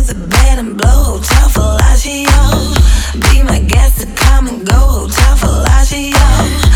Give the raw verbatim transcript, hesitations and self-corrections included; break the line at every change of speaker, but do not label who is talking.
the bed and blow. Hotel Fellatio. Be my guest to come and go. Hotel Fellatio.